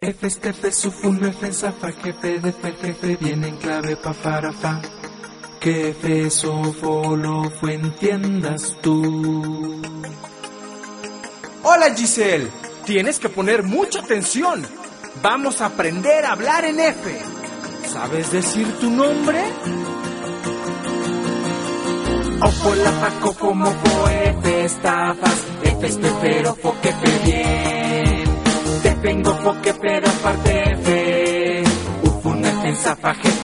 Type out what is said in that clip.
F, estefe, sufun, F, zafa, jefe, defe, jefe, viene en clave, pa, para, fa. Que F, sofo, lo, fue, entiendas tú. Hola Giselle, tienes que poner mucha atención. Vamos a aprender a hablar en F. ¿Sabes decir tu nombre? Ofo, la, fa, cofo, mofo, F, estafas, F, estefero, fo, que fe, bien. Te vengo, fo, que pero aparte F. Ufun, F, zafa, jefe,